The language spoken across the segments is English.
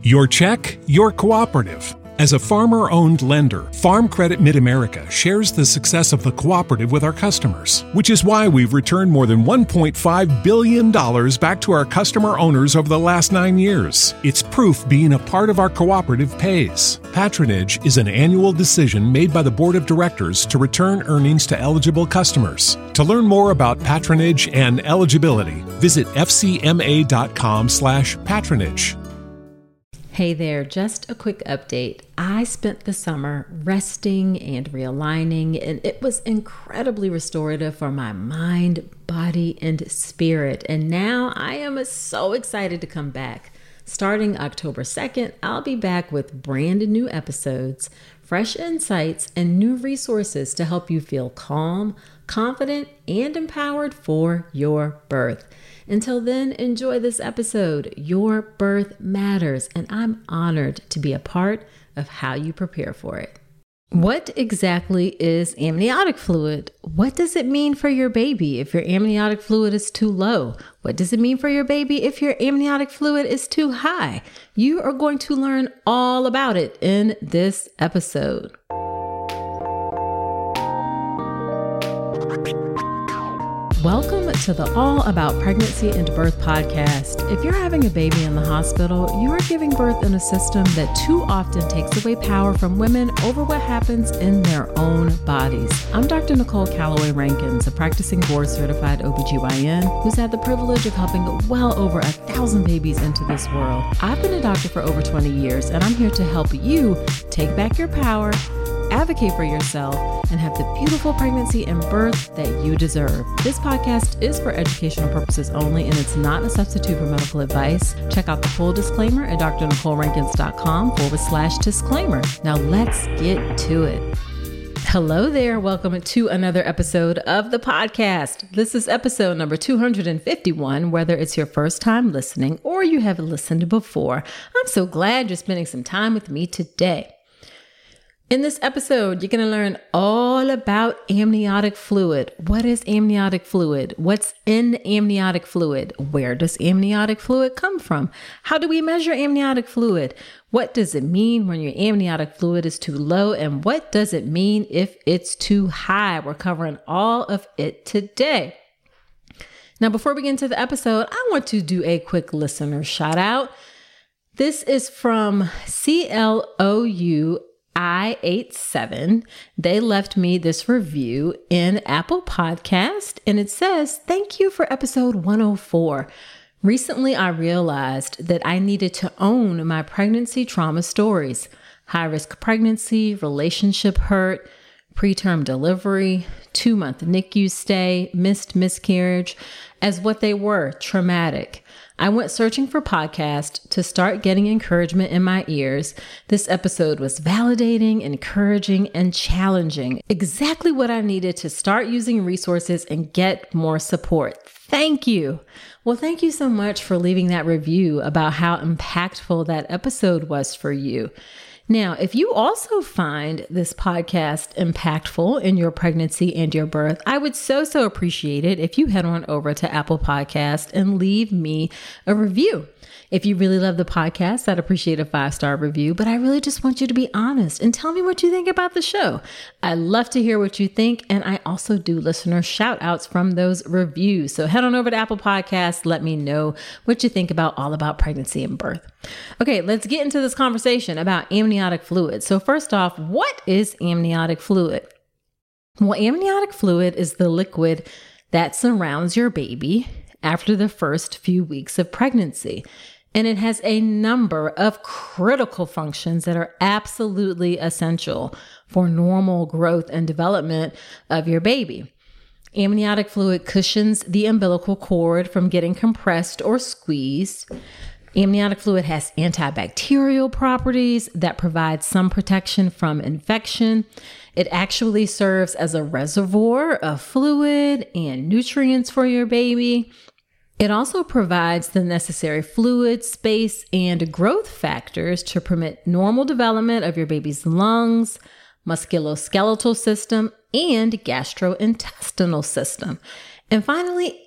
Your check, your cooperative. As a farmer-owned lender, Farm Credit Mid-America shares the success of the cooperative with our customers, which is why we've returned more than $1.5 billion back to our customer owners over the last 9 years. It's proof being a part of our cooperative pays. Patronage is an annual decision made by the Board of Directors to return earnings to eligible customers. To learn more about patronage and eligibility, visit fcma.com/patronage. Hey there, just a quick update. I spent the summer resting and realigning, and it was incredibly restorative for my mind, body, and spirit. And now I am so excited to come back. Starting October 2nd, I'll be back with brand new episodes, fresh insights, and new resources to help you feel calm, confident, and empowered for your birth. Until then, enjoy this episode. Your birth matters, and I'm honored to be a part of how you prepare for it. What exactly is amniotic fluid? What does it mean for your baby if your amniotic fluid is too low? What does it mean for your baby if your amniotic fluid is too high? You are going to learn all about it in this episode. Welcome to the All About Pregnancy and Birth podcast. If you're having a baby in the hospital, you are giving birth in a system that too often takes away power from women over what happens in their own bodies. I'm Dr. Nicole Calloway Rankins, a practicing board-certified OBGYN who's had the privilege of helping well over 1,000 babies into this world. I've been a doctor for over 20 years, and I'm here to help you take back your power, advocate for yourself, and have the beautiful pregnancy and birth that you deserve. This podcast is for educational purposes only, and it's not a substitute for medical advice. Check out the full disclaimer at drnicolerankins.com/disclaimer. Now let's get to it. Hello there. Welcome to another episode of the podcast. This is episode number 251, whether it's your first time listening or you have listened before. I'm so glad you're spending some time with me today. In this episode, you're going to learn all about amniotic fluid. What is amniotic fluid? What's in amniotic fluid? Where does amniotic fluid come from? How do we measure amniotic fluid? What does it mean when your amniotic fluid is too low? And what does it mean if it's too high? We're covering all of it today. Now, before we get into the episode, I want to do a quick listener shout out. This is from CLOUI87. They left me this review in Apple Podcast, and it says, "Thank you for episode 104. Recently, I realized that I needed to own my pregnancy trauma stories, high-risk pregnancy, relationship hurt, preterm delivery, 2-month NICU stay, missed miscarriage, as what they were, traumatic. I went searching for podcasts to start getting encouragement in my ears. This episode was validating, encouraging, and challenging. Exactly what I needed to start using resources and get more support. Thank you." Well, thank you so much for leaving that review about how impactful that episode was for you. Now, if you also find this podcast impactful in your pregnancy and your birth, I would so appreciate it if you head on over to Apple Podcast and leave me a review. If you really love the podcast, I'd appreciate a 5-star review, but I really just want you to be honest and tell me what you think about the show. I love to hear what you think, and I also do listener shout outs from those reviews. So head on over to Apple Podcasts, let me know what you think about All About Pregnancy and Birth. Okay, let's get into this conversation about amniotic fluid. So first off, what is amniotic fluid? Well, amniotic fluid is the liquid that surrounds your baby after the first few weeks of pregnancy. And it has a number of critical functions that are absolutely essential for normal growth and development of your baby. Amniotic fluid cushions the umbilical cord from getting compressed or squeezed. Amniotic fluid has antibacterial properties that provide some protection from infection. It actually serves as a reservoir of fluid and nutrients for your baby. It also provides the necessary fluid, space, and growth factors to permit normal development of your baby's lungs, musculoskeletal system, and gastrointestinal system. And finally,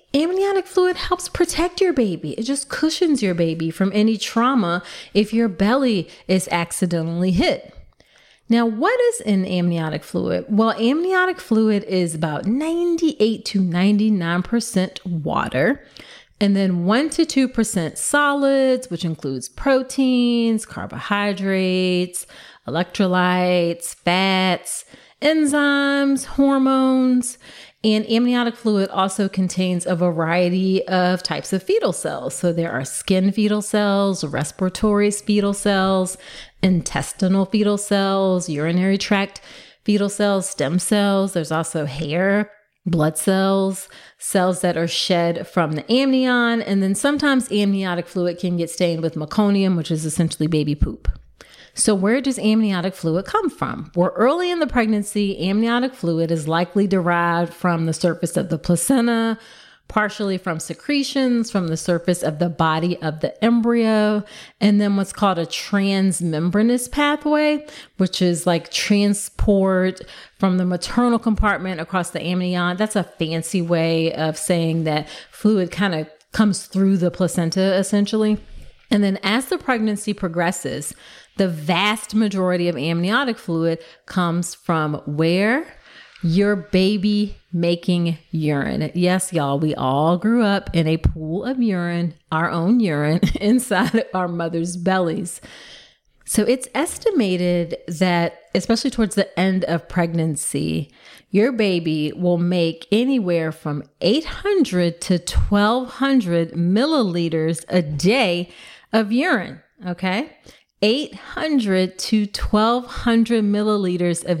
amniotic fluid helps protect your baby. It just cushions your baby from any trauma if your belly is accidentally hit. Now, what is in amniotic fluid? Well, amniotic fluid is about 98 to 99% water, and then 1 to 2% solids, which includes proteins, carbohydrates, electrolytes, fats, enzymes, hormones. And amniotic fluid also contains a variety of types of fetal cells. So there are skin fetal cells, respiratory fetal cells, intestinal fetal cells, urinary tract fetal cells, stem cells. There's also hair, blood cells, cells that are shed from the amnion. And then sometimes amniotic fluid can get stained with meconium, which is essentially baby poop. So where does amniotic fluid come from? Well, early in the pregnancy, amniotic fluid is likely derived from the surface of the placenta, partially from secretions from the surface of the body of the embryo, and then what's called a transmembranous pathway, which is like transport from the maternal compartment across the amnion. That's a fancy way of saying that fluid kind of comes through the placenta, essentially. And then as the pregnancy progresses, the vast majority of amniotic fluid comes from where? Your baby making urine. Yes, y'all, we all grew up in a pool of urine, our own urine, inside our mother's bellies. So it's estimated that, especially towards the end of pregnancy, your baby will make anywhere from 800 to 1,200 milliliters a day of urine, okay? 800 to 1,200 milliliters a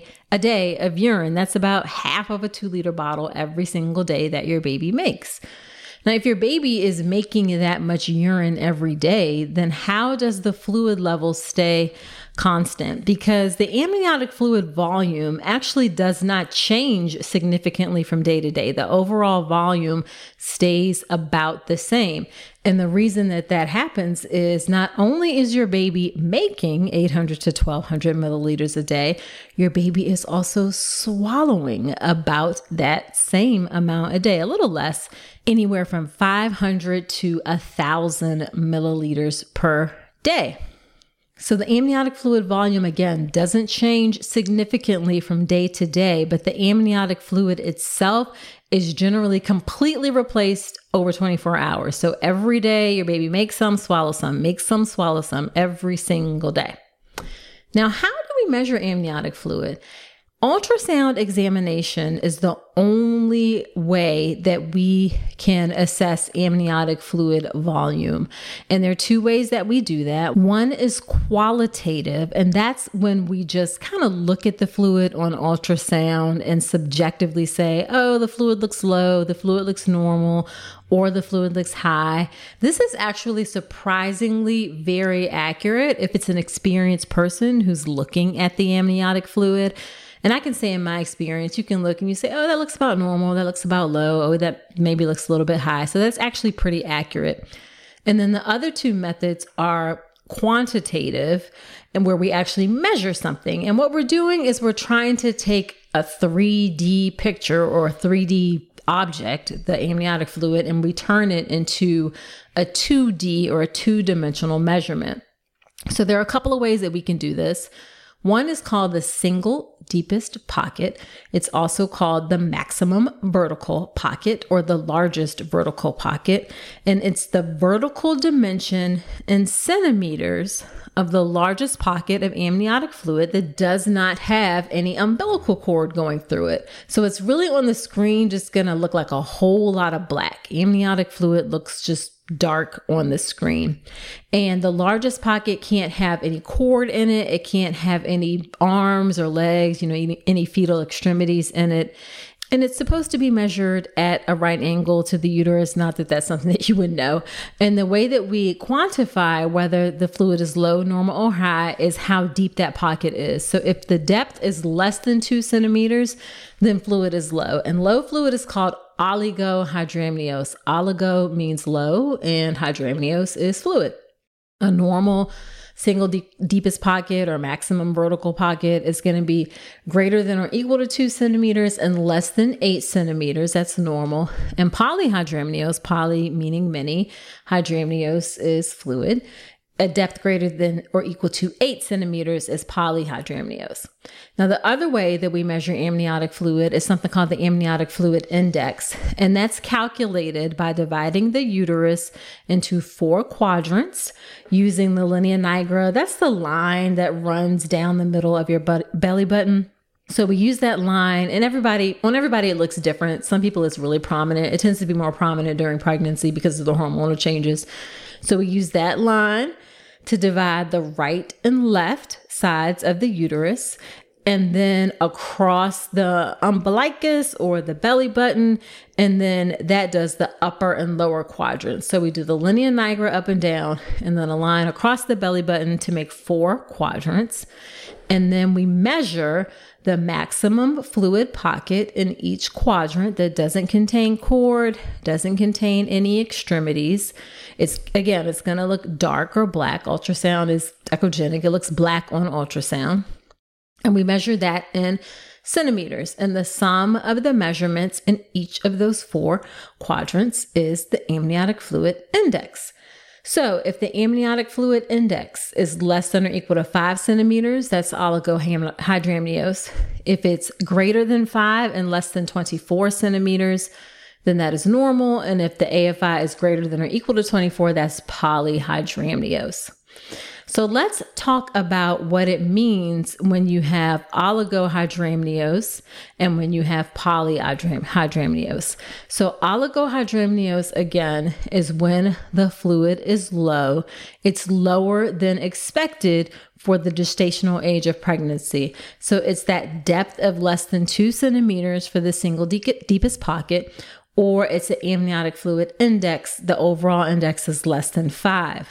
day of urine. That's about half of a 2-liter bottle every single day that your baby makes. Now, if your baby is making that much urine every day, then how does the fluid level stay constant? Because the amniotic fluid volume actually does not change significantly from day to day. The overall volume stays about the same. And the reason that that happens is not only is your baby making 800 to 1,200 milliliters a day, your baby is also swallowing about that same amount a day, a little less, anywhere from 500 to 1,000 milliliters per day. So the amniotic fluid volume, again, doesn't change significantly from day to day, but the amniotic fluid itself is generally completely replaced over 24 hours. So every day your baby makes some, swallow some, makes some, swallow some, every single day. Now, how do we measure amniotic fluid? Ultrasound examination is the only way that we can assess amniotic fluid volume. And there are two ways that we do that. One is qualitative, and that's when we just kind of look at the fluid on ultrasound and subjectively say, oh, the fluid looks low, the fluid looks normal, or the fluid looks high. This is actually surprisingly very accurate if it's an experienced person who's looking at the amniotic fluid. And I can say in my experience, you can look and you say, oh, that looks about normal. That looks about low. Oh, that maybe looks a little bit high. So that's actually pretty accurate. And then the other two methods are quantitative, and where we actually measure something. And what we're doing is we're trying to take a 3D picture or a 3D object, the amniotic fluid, and we turn it into a 2D or a 2-dimensional measurement. So there are a couple of ways that we can do this. One is called the single deepest pocket. It's also called the maximum vertical pocket or the largest vertical pocket. And it's the vertical dimension in centimeters of the largest pocket of amniotic fluid that does not have any umbilical cord going through it. So it's really on the screen just going to look like a whole lot of black. Amniotic fluid looks just dark on the screen. And the largest pocket can't have any cord in it. It can't have any arms or legs, any fetal extremities in it. And it's supposed to be measured at a right angle to the uterus. Not that that's something that you would know. And the way that we quantify whether the fluid is low, normal, or high is how deep that pocket is. So if the depth is less than 2 centimeters, then fluid is low. And low fluid is called oligohydramnios. Oligo means low and hydramnios is fluid. A normal deepest pocket or maximum vertical pocket is going to be greater than or equal to 2 centimeters and less than 8 centimeters. That's normal. And polyhydramnios, poly meaning many, hydramnios is fluid. A depth greater than or equal to 8 centimeters is polyhydramnios. Now, the other way that we measure amniotic fluid is something called the amniotic fluid index. And that's calculated by dividing the uterus into 4 quadrants using the linea nigra. That's the line that runs down the middle of your belly button. So we use that line, and on everybody it looks different. Some people it's really prominent. It tends to be more prominent during pregnancy because of the hormonal changes. So we use that line to divide the right and left sides of the uterus, and then across the umbilicus or the belly button, and then that does the upper and lower quadrants. So we do the linea nigra up and down, and then a line across the belly button to make 4 quadrants. And then we measure the maximum fluid pocket in each quadrant that doesn't contain cord, doesn't contain any extremities. It's going to look dark or black. Ultrasound is echogenic. It looks black on ultrasound. And we measure that in centimeters. And the sum of the measurements in each of those 4 quadrants is the amniotic fluid index. So if the amniotic fluid index is less than or equal to 5 centimeters, that's oligohydramnios. If it's greater than 5 and less than 24 centimeters, then that is normal. And if the AFI is greater than or equal to 24, that's polyhydramnios. So let's talk about what it means when you have oligohydramnios and when you have polyhydramnios. So oligohydramnios, again, is when the fluid is low. It's lower than expected for the gestational age of pregnancy. So it's that depth of less than 2 centimeters for the single deepest pocket, or it's an amniotic fluid index. The overall index is less than 5.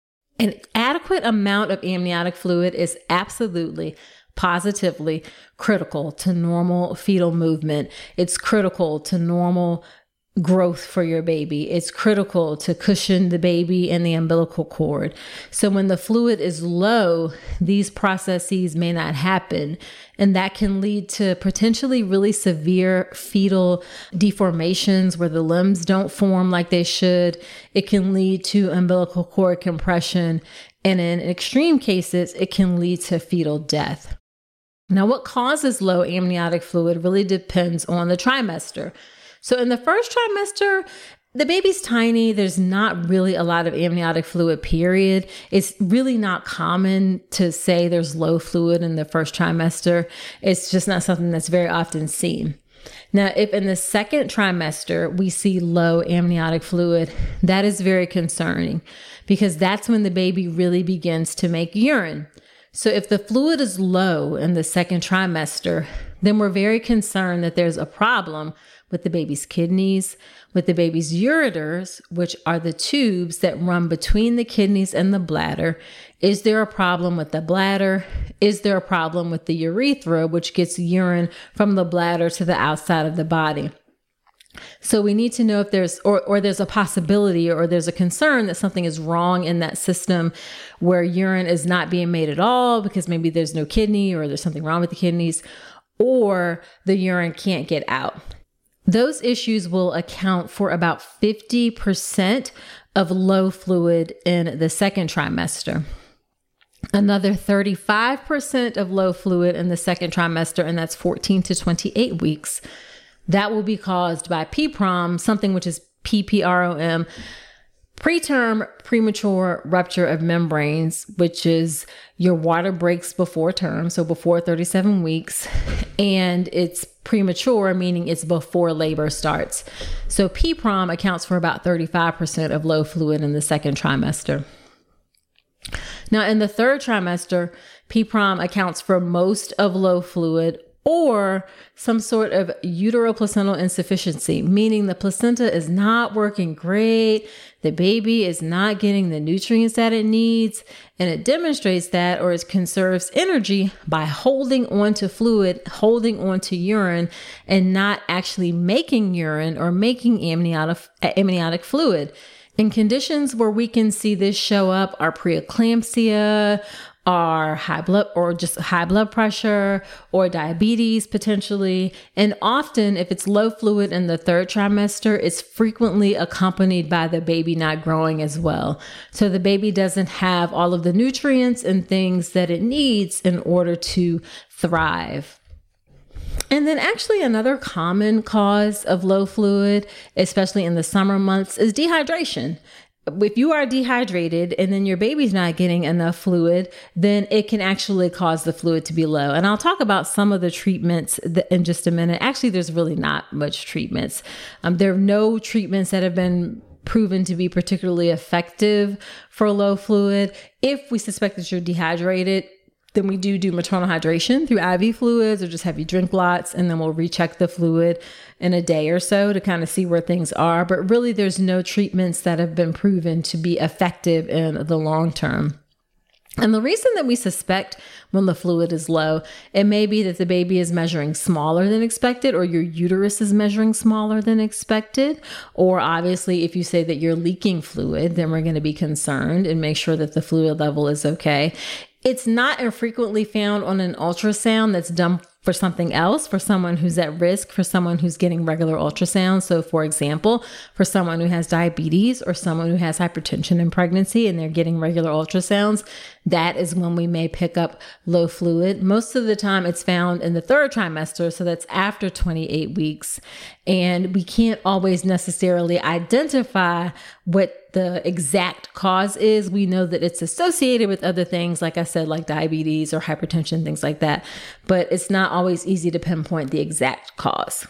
An adequate amount of amniotic fluid is absolutely, positively critical to normal fetal movement. It's critical to normal growth for your baby. It's critical to cushion the baby and the umbilical cord. So when the fluid is low, these processes may not happen. And that can lead to potentially really severe fetal deformations where the limbs don't form like they should. It can lead to umbilical cord compression. And in extreme cases, it can lead to fetal death. Now, what causes low amniotic fluid really depends on the trimester. So in the first trimester, the baby's tiny. There's not really a lot of amniotic fluid, period. It's really not common to say there's low fluid in the first trimester. It's just not something that's very often seen. Now, if in the second trimester we see low amniotic fluid, that is very concerning because that's when the baby really begins to make urine. So if the fluid is low in the second trimester, then we're very concerned that there's a problem with the baby's kidneys, with the baby's ureters, which are the tubes that run between the kidneys and the bladder. Is there a problem with the bladder? Is there a problem with the urethra, which gets urine from the bladder to the outside of the body? So we need to know if there's, or there's a possibility or there's a concern that something is wrong in that system where urine is not being made at all because maybe there's no kidney or there's something wrong with the kidneys, or the urine can't get out. Those issues will account for about 50% of low fluid in the second trimester. Another 35% of low fluid in the second trimester, and that's 14 to 28 weeks. That will be caused by PPROM, something which is PPROM, preterm premature rupture of membranes, which is your water breaks before term, so before 37 weeks, and it's premature, meaning it's before labor starts. So PPROM accounts for about 35% of low fluid in the second trimester. Now, in the third trimester, PPROM accounts for most of low fluid or some sort of uteroplacental insufficiency, meaning the placenta is not working great, the baby is not getting the nutrients that it needs, and it demonstrates that, or it conserves energy by holding on to fluid, holding on to urine, and not actually making urine or making amniotic fluid. And conditions where we can see this show up are preeclampsia, are high blood pressure or diabetes potentially. And often if it's low fluid in the third trimester, it's frequently accompanied by the baby not growing as well. So the baby doesn't have all of the nutrients and things that it needs in order to thrive. And then actually another common cause of low fluid, especially in the summer months, is dehydration. If you are dehydrated and then your baby's not getting enough fluid, then it can actually cause the fluid to be low. And I'll talk about some of the treatments in just a minute. Actually, there's really not much treatments. There are no treatments that have been proven to be particularly effective for low fluid. If we suspect that you're dehydrated, then we do maternal hydration through IV fluids or just have you drink lots, and then we'll recheck the fluid in a day or so to kind of see where things are. But really, there's no treatments that have been proven to be effective in the long term. And the reason that we suspect when the fluid is low, it may be that the baby is measuring smaller than expected, or your uterus is measuring smaller than expected. Or obviously, if you say that you're leaking fluid, then we're going to be concerned and make sure that the fluid level is okay. It's not infrequently found on an ultrasound that's done for something else, for someone who's at risk, for someone who's getting regular ultrasounds. So for example, for someone who has diabetes or someone who has hypertension in pregnancy and they're getting regular ultrasounds, that is when we may pick up low fluid. Most of the time it's found in the third trimester, so that's after 28 weeks. And we can't always necessarily identify what the exact cause is. We know that it's associated with other things, like I said, like diabetes or hypertension, things like that. But it's not always easy to pinpoint the exact cause.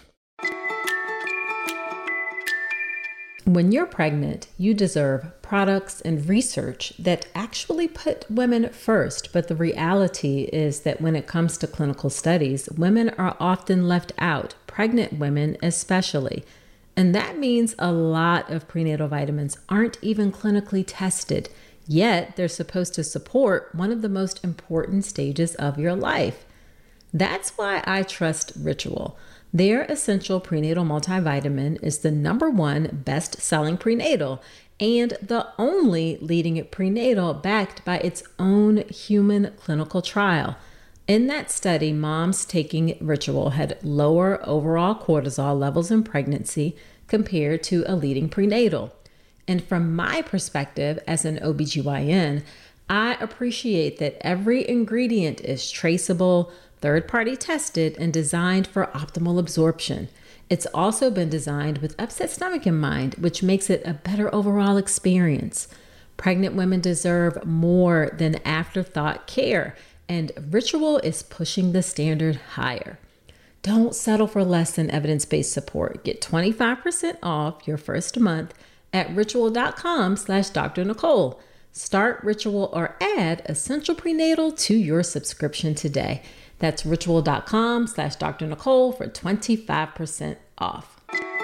When you're pregnant, you deserve products and research that actually put women first. But the reality is that when it comes to clinical studies, women are often left out, pregnant women especially. And that means a lot of prenatal vitamins aren't even clinically tested, yet they're supposed to support one of the most important stages of your life. That's why I trust Ritual. Their essential prenatal multivitamin is the #1 best-selling prenatal and the only leading it prenatal backed by its own human clinical trial. In that study, moms taking Ritual had lower overall cortisol levels in pregnancy compared to a leading prenatal. And from my perspective as an OBGYN, I appreciate that every ingredient is traceable, third-party tested, and designed for optimal absorption. It's also been designed with upset stomach in mind, which makes it a better overall experience. Pregnant women deserve more than afterthought care, and Ritual is pushing the standard higher. Don't settle for less than evidence-based support. Get 25% off your first month at ritual.com/Dr. Nicole. Start Ritual or add Essential Prenatal to your subscription today. That's ritual.com/Dr. Nicole for 25% off.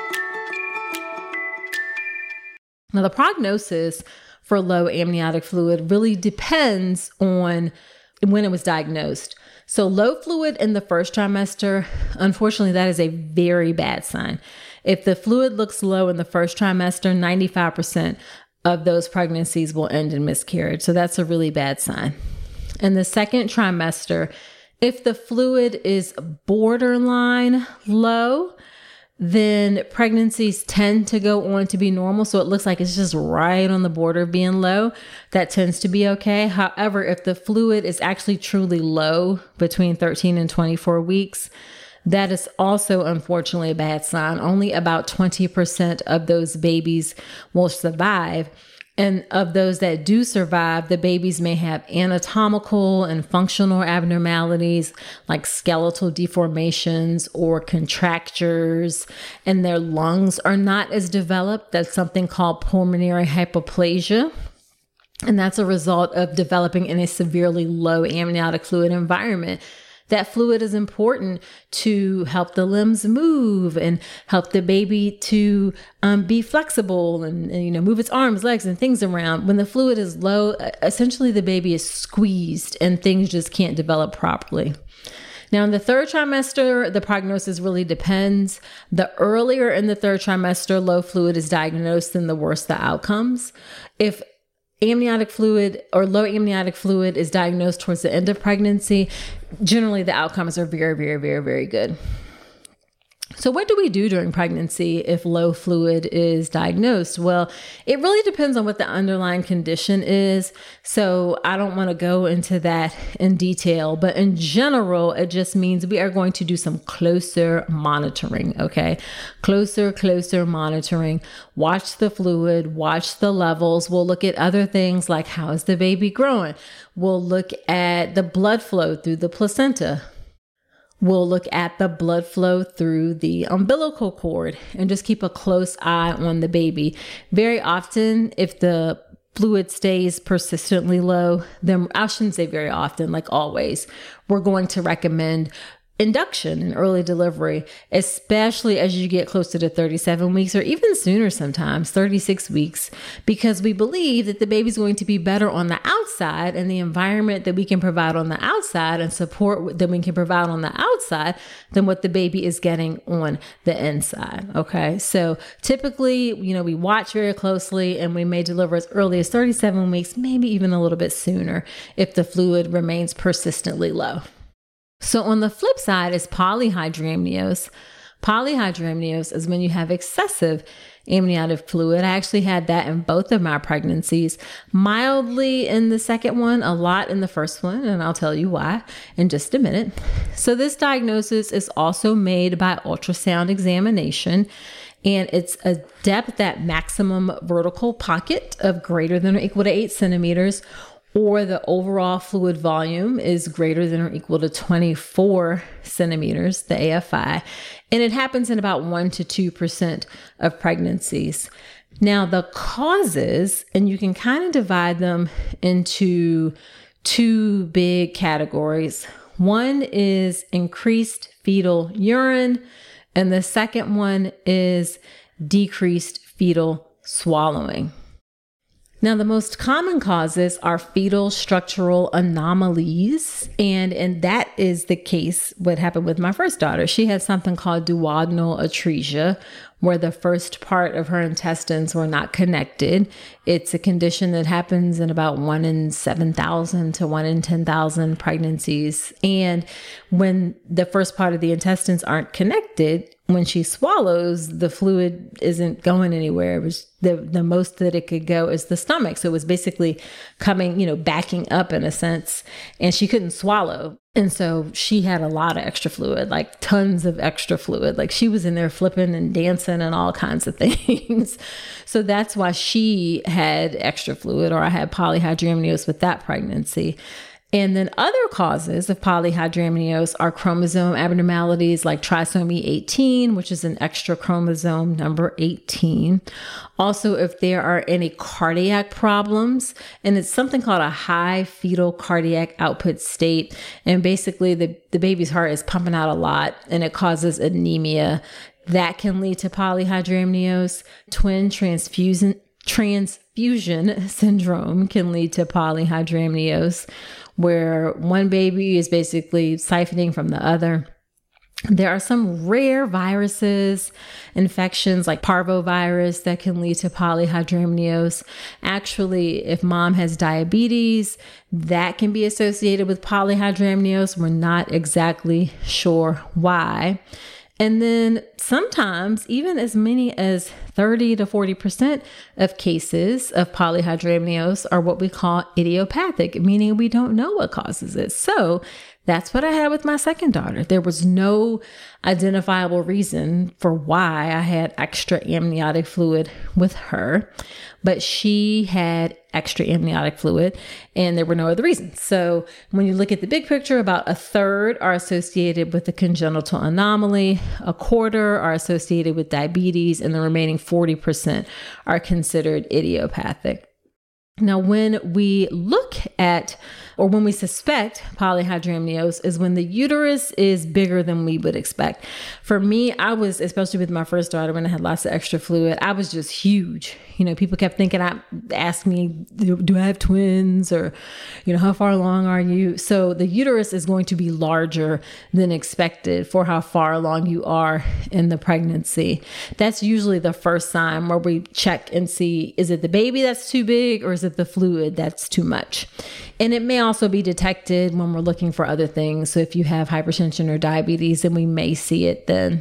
Now, the prognosis for low amniotic fluid really depends on when it was diagnosed. So low fluid in the first trimester, unfortunately, that is a very bad sign. If the fluid looks low in the first trimester, 95% of those pregnancies will end in miscarriage. So that's a really bad sign. In the second trimester, if the fluid is borderline low, then pregnancies tend to go on to be normal. So it looks like it's just right on the border of being low. That tends to be okay. However, if the fluid is actually truly low between 13 and 24 weeks, that is also unfortunately a bad sign. Only about 20% of those babies will survive. And of those that do survive, the babies may have anatomical and functional abnormalities like skeletal deformations or contractures, and their lungs are not as developed. That's something called pulmonary hypoplasia. And that's a result of developing in a severely low amniotic fluid environment. That fluid is important to help the limbs move and help the baby to be flexible and move its arms, legs, and things around. When the fluid is low, essentially the baby is squeezed and things just can't develop properly. Now, in the third trimester, the prognosis really depends. The earlier in the third trimester low fluid is diagnosed, then the worse the outcomes. If amniotic fluid or low amniotic fluid is diagnosed towards the end of pregnancy, generally the outcomes are very, very, very, very good. So what do we do during pregnancy if low fluid is diagnosed? Well, it really depends on what the underlying condition is. So I don't want to go into that in detail, but in general, it just means we are going to do some closer monitoring, okay? Closer monitoring. Watch the fluid, watch the levels. We'll look at other things like how is the baby growing? We'll look at the blood flow through the placenta. We'll look at the blood flow through the umbilical cord and just keep a close eye on the baby. Very often, if the fluid stays persistently low, then I shouldn't say very often, like always, we're going to recommend induction in early delivery, especially as you get closer to 37 weeks or even sooner sometimes, 36 weeks, because we believe that the baby's going to be better on the outside, and the environment that we can provide on the outside and support that we can provide on the outside than what the baby is getting on the inside. Okay. So typically, we watch very closely, and we may deliver as early as 37 weeks, maybe even a little bit sooner if the fluid remains persistently low. So on the flip side is polyhydramnios. Polyhydramnios is when you have excessive amniotic fluid. I actually had that in both of my pregnancies, mildly in the second one, a lot in the first one, and I'll tell you why in just a minute. So this diagnosis is also made by ultrasound examination, and it's a depth at maximum vertical pocket of greater than or equal to 8 centimeters, or the overall fluid volume is greater than or equal to 24 centimeters, the AFI, and it happens in about 1 to 2% of pregnancies. Now, the causes, and you can kind of divide them into two big categories. One is increased fetal urine, and the second one is decreased fetal swallowing. Now, the most common causes are fetal structural anomalies, and that is the case what happened with my first daughter. She had something called duodenal atresia, where the first part of her intestines were not connected. It's a condition that happens in about 1 in 7,000 to 1 in 10,000 pregnancies. And when the first part of the intestines aren't connected, when she swallows, the fluid isn't going anywhere. It was the most that it could go is the stomach. So it was basically coming, backing up in a sense, and she couldn't swallow. And so she had a lot of extra fluid, like tons of extra fluid. Like she was in there flipping and dancing and all kinds of things. So that's why she had extra fluid, or I had polyhydramnios with that pregnancy. And then other causes of polyhydramnios are chromosome abnormalities like trisomy 18, which is an extra chromosome, number 18. Also, if there are any cardiac problems, and it's something called a high fetal cardiac output state. And basically the baby's heart is pumping out a lot and it causes anemia. That can lead to polyhydramnios. Twin transfusion syndrome can lead to polyhydramnios, where one baby is basically siphoning from the other. There are some rare viruses, infections like parvovirus that can lead to polyhydramnios. Actually, if mom has diabetes, that can be associated with polyhydramnios. We're not exactly sure why. And then sometimes even as many as 30 to 40% of cases of polyhydramnios are what we call idiopathic, meaning we don't know what causes it. So that's what I had with my second daughter. There was no identifiable reason for why I had extra amniotic fluid with her, but she had extra amniotic fluid and there were no other reasons. So when you look at the big picture, about a third are associated with a congenital anomaly, a quarter are associated with diabetes, and the remaining 40% are considered idiopathic. Now, when we look at or when we suspect polyhydramnios, is when the uterus is bigger than we would expect. For me, I was, especially with my first daughter, when I had lots of extra fluid, I was just huge. People kept ask me, do I have twins? Or, how far along are you? So the uterus is going to be larger than expected for how far along you are in the pregnancy. That's usually the first sign where we check and see, is it the baby that's too big or is it the fluid that's too much? And it may also be detected when we're looking for other things. So if you have hypertension or diabetes, then we may see it then.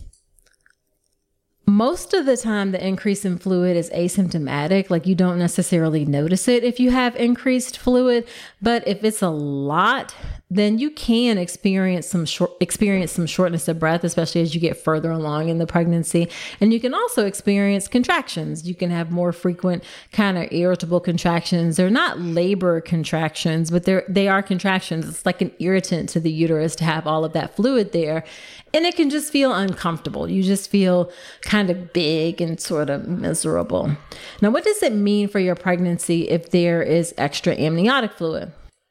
Most of the time, the increase in fluid is asymptomatic. Like, you don't necessarily notice it if you have increased fluid, but if it's a lot, then you can experience some shortness of breath, especially as you get further along in the pregnancy. And you can also experience contractions. You can have more frequent kind of irritable contractions. They're not labor contractions, but they are contractions. It's like an irritant to the uterus to have all of that fluid there. And it can just feel uncomfortable. You just feel kind of big and sort of miserable. Now, what does it mean for your pregnancy if there is extra amniotic fluid?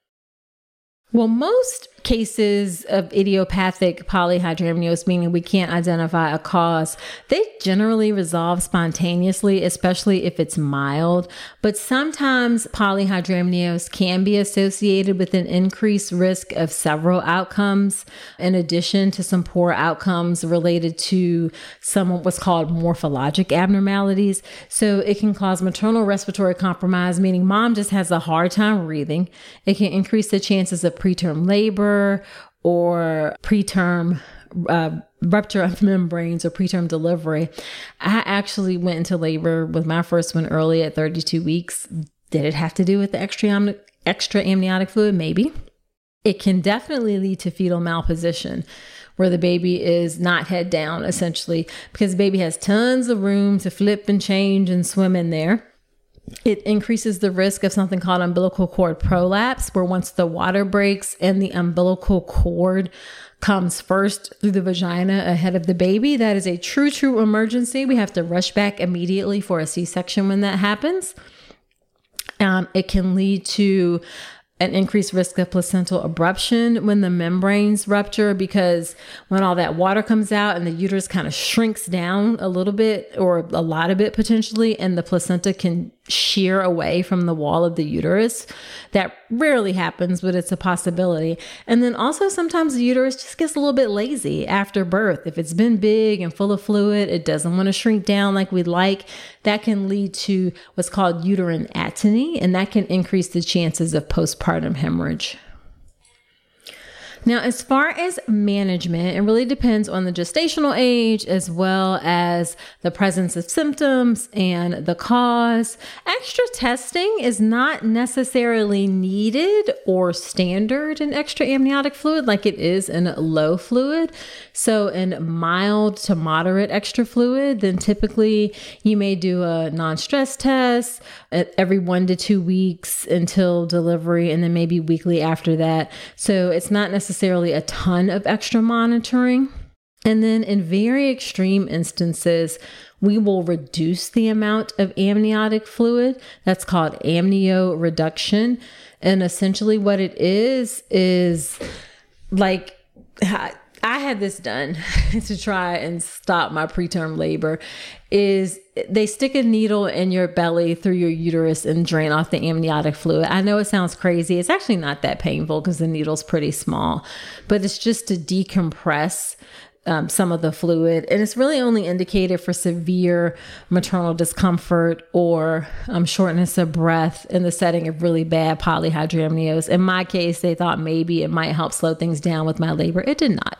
Well, most cases of idiopathic polyhydramnios, meaning we can't identify a cause, they generally resolve spontaneously, especially if it's mild. But sometimes polyhydramnios can be associated with an increased risk of several outcomes, in addition to some poor outcomes related to some what's called morphologic abnormalities. So it can cause maternal respiratory compromise, meaning mom just has a hard time breathing. It can increase the chances of preterm labor or preterm rupture of membranes or preterm delivery. I actually went into labor with my first one early at 32 weeks. Did it have to do with the extra amniotic fluid? Maybe. It can definitely lead to fetal malposition, where the baby is not head down, essentially, because the baby has tons of room to flip and change and swim in there. It increases the risk of something called umbilical cord prolapse, where once the water breaks and the umbilical cord comes first through the vagina ahead of the baby, that is a true emergency. We have to rush back immediately for a C-section when that happens. It can lead to an increased risk of placental abruption when the membranes rupture, because when all that water comes out and the uterus kind of shrinks down a little bit or a lot of it potentially, and the placenta can shear away from the wall of the uterus. That rarely happens, but it's a possibility. And then also sometimes the uterus just gets a little bit lazy after birth. If it's been big and full of fluid, it doesn't want to shrink down like we'd like. That can lead to what's called uterine atony, and that can increase the chances of postpartum hemorrhage. Now, as far as management, it really depends on the gestational age as well as the presence of symptoms and the cause. Extra testing is not necessarily needed or standard in extra amniotic fluid like it is in low fluid. So in mild to moderate extra fluid, then typically you may do a non-stress test every 1 to 2 weeks until delivery, and then maybe weekly after that. So it's not necessarily a ton of extra monitoring. And then in very extreme instances, we will reduce the amount of amniotic fluid. That's called amnioreduction. And essentially what it is like, I had this done to try and stop my preterm labor, is they stick a needle in your belly through your uterus and drain off the amniotic fluid. I know it sounds crazy. It's actually not that painful because the needle's pretty small, but it's just to decompress some of the fluid. And it's really only indicated for severe maternal discomfort or shortness of breath in the setting of really bad polyhydramnios. In my case, they thought maybe it might help slow things down with my labor. It did not.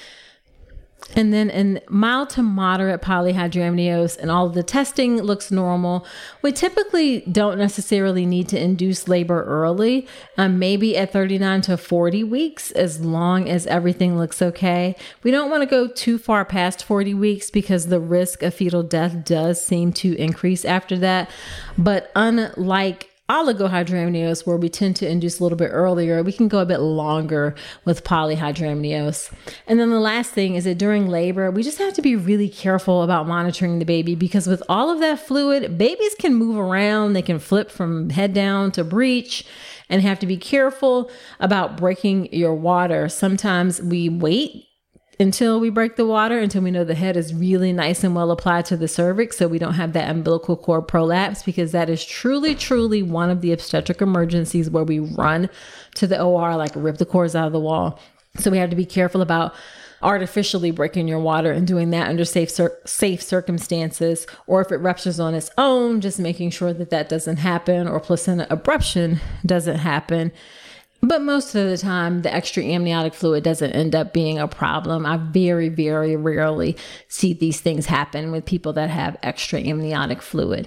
And then in mild to moderate polyhydramnios, and all of the testing looks normal, we typically don't necessarily need to induce labor early, maybe at 39 to 40 weeks, as long as everything looks okay. We don't want to go too far past 40 weeks because the risk of fetal death does seem to increase after that. But unlike oligohydramnios, where we tend to induce a little bit earlier, we can go a bit longer with polyhydramnios. And then the last thing is that during labor, we just have to be really careful about monitoring the baby, because with all of that fluid, babies can move around. They can flip from head down to breech, and have to be careful about breaking your water. Sometimes we wait until we break the water, until we know the head is really nice and well applied to the cervix, so we don't have that umbilical cord prolapse, because that is truly, truly one of the obstetric emergencies where we run to the OR, like rip the cords out of the wall. So we have to be careful about artificially breaking your water and doing that under safe circumstances, or if it ruptures on its own, just making sure that that doesn't happen, or placenta abruption doesn't happen. But most of the time, the extra amniotic fluid doesn't end up being a problem. I very, very rarely see these things happen with people that have extra amniotic fluid.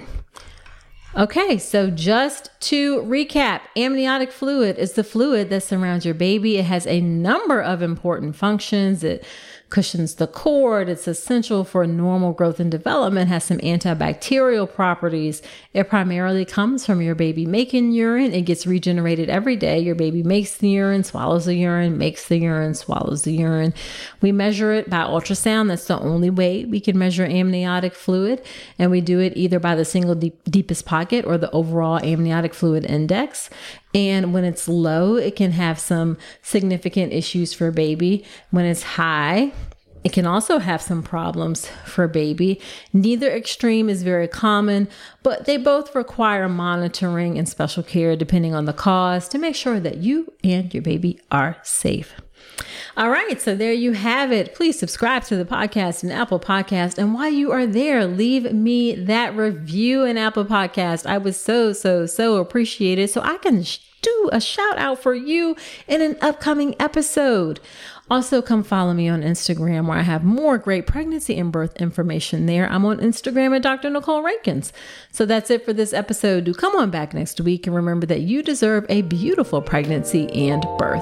Okay, so just to recap, amniotic fluid is the fluid that surrounds your baby. It has a number of important functions. It cushions the cord. It's essential for normal growth and development, has some antibacterial properties. It primarily comes from your baby making urine. It gets regenerated every day. Your baby makes the urine, swallows the urine, makes the urine, swallows the urine. We measure it by ultrasound. That's the only way we can measure amniotic fluid. And we do it either by the single deepest pocket or the overall amniotic fluid index. And when it's low, it can have some significant issues for baby. When it's high, it can also have some problems for baby. Neither extreme is very common, but they both require monitoring and special care depending on the cause to make sure that you and your baby are safe. All right, so there you have it. Please subscribe to the podcast in Apple Podcast. And while you are there, leave me that review in Apple Podcast. I would so appreciate it, so I can do a shout out for you in an upcoming episode. Also, come follow me on Instagram, where I have more great pregnancy and birth information there. I'm on Instagram at Dr. Nicole Rankins. So that's it for this episode. Do come on back next week, and remember that you deserve a beautiful pregnancy and birth.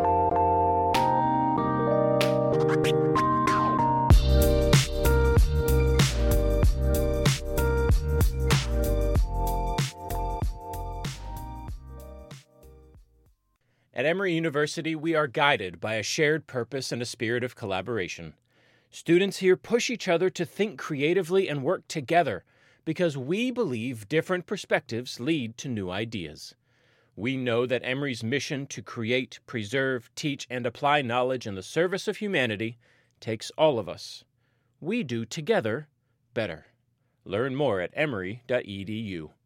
At Emory University, we are guided by a shared purpose and a spirit of collaboration. Students here push each other to think creatively and work together because we believe different perspectives lead to new ideas. We know that Emory's mission to create, preserve, teach, and apply knowledge in the service of humanity takes all of us. We do together better. Learn more at emory.edu.